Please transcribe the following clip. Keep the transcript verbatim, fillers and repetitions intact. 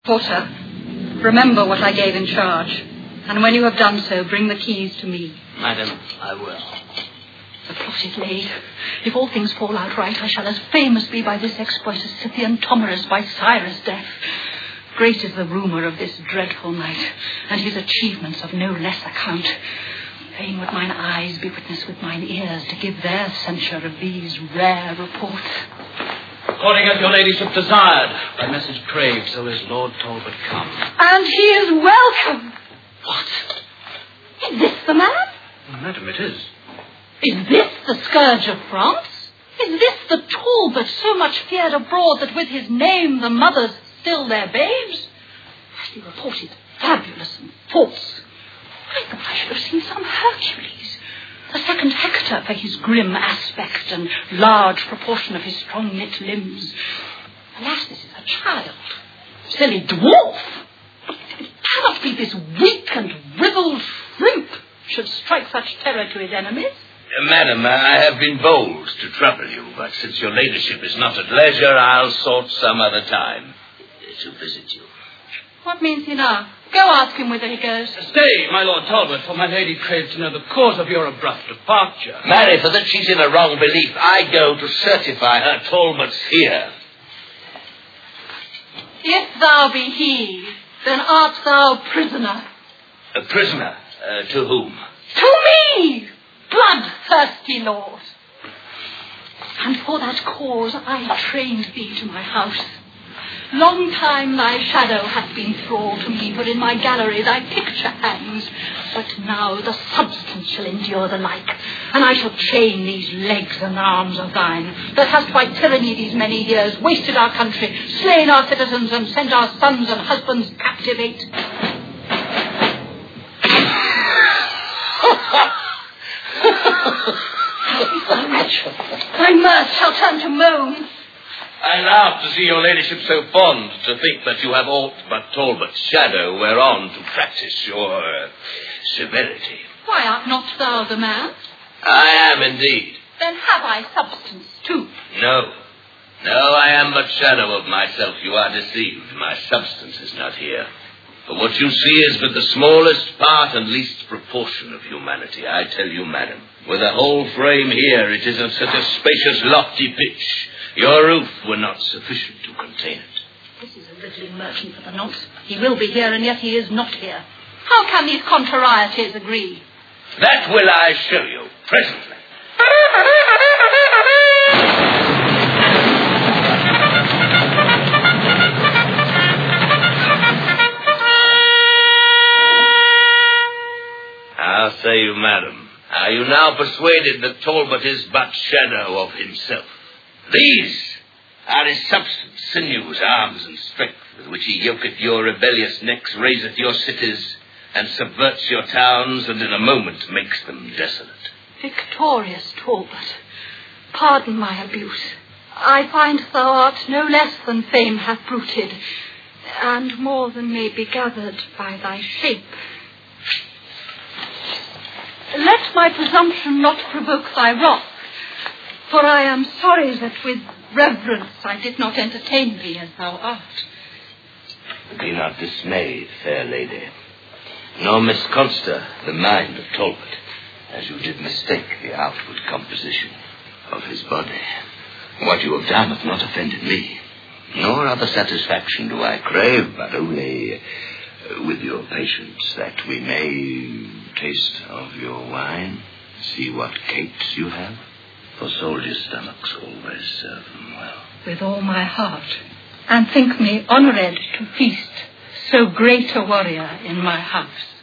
Porter, remember what I gave in charge, and when you have done so, bring the keys to me. Madam, I will. The plot is laid. If all things fall out right, I shall as famous be by this exploit as Scythian Tomarus by Cyrus' death. Great is the rumour of this dreadful knight, and his achievements of no less account. Fain would mine eyes be witness with mine ears to give their censure of these rare reports. According as your ladyship desired, by message craved, so is Lord Talbot come. And he is welcome. What? Is this the man? Madam, it is. Is this the scourge of France? Is this the Talbot so much feared abroad that with his name the mothers still their babes? As he reported, fabulous and false. I thought I should have seen some Hercules. The second Hector for his grim aspect and large proportion of his strong-knit limbs. Alas, this is a child. Silly dwarf. It cannot be this weak and ribald shrimp should strike such terror to his enemies. Uh, madam, I have been bold to trouble you, but since your ladyship is not at leisure, I'll sort some other time to visit you. What means he now? Go ask him whither he goes. Stay, my Lord Talbot, for my lady craves to know the cause of your abrupt departure. Marry, for that she's in a wrong belief, I go to certify her Talbot's here. If thou be he, then art thou prisoner. A prisoner? Uh, to whom? To me, bloodthirsty lord. And for that cause I trained thee to my house. Long time thy shadow hath been thrall to me, for in my gallery thy picture hangs. But now the substance shall endure the like, and I shall chain these legs and arms of thine, that hast by tyranny these many years wasted our country, slain our citizens, and sent our sons and husbands captivate. Thy mirth shall turn to moan. I laugh to see your ladyship so fond, to think that you have aught but Talbot's shadow whereon to practice your uh, severity. Why art not thou the man? I am indeed. Then have I substance too. No. No, I am but shadow of myself. You are deceived. My substance is not here. For what you see is but the smallest part and least proportion of humanity. I tell you, madam, with a whole frame here, it is of such a spacious, lofty pitch, your roof were not sufficient to contain it. This is a riddling merchant for the nonce. He will be here, and yet he is not here. How can these contrarieties agree? That will I show you presently. How say you, madam? Are you now persuaded that Talbot is but shadow of himself? These are his substance, sinews, arms, and strength, with which he yoketh your rebellious necks, raiseth your cities, and subverts your towns, and in a moment makes them desolate. Victorious Talbot, pardon my abuse. I find thou art no less than fame hath bruited, and more than may be gathered by thy shape. Let my presumption not provoke thy wrath, for I am sorry that with reverence I did not entertain thee as thou art. Be not dismayed, fair lady, nor misconster the mind of Talbot, as you did mistake the outward composition of his body. What you have done hath not offended me, nor other satisfaction do I crave, but only, uh, with your patience, that we may taste of your wine, see what cakes you have. For soldiers' stomachs always serve them well. With all my heart, and think me honoured to feast so great a warrior in my house.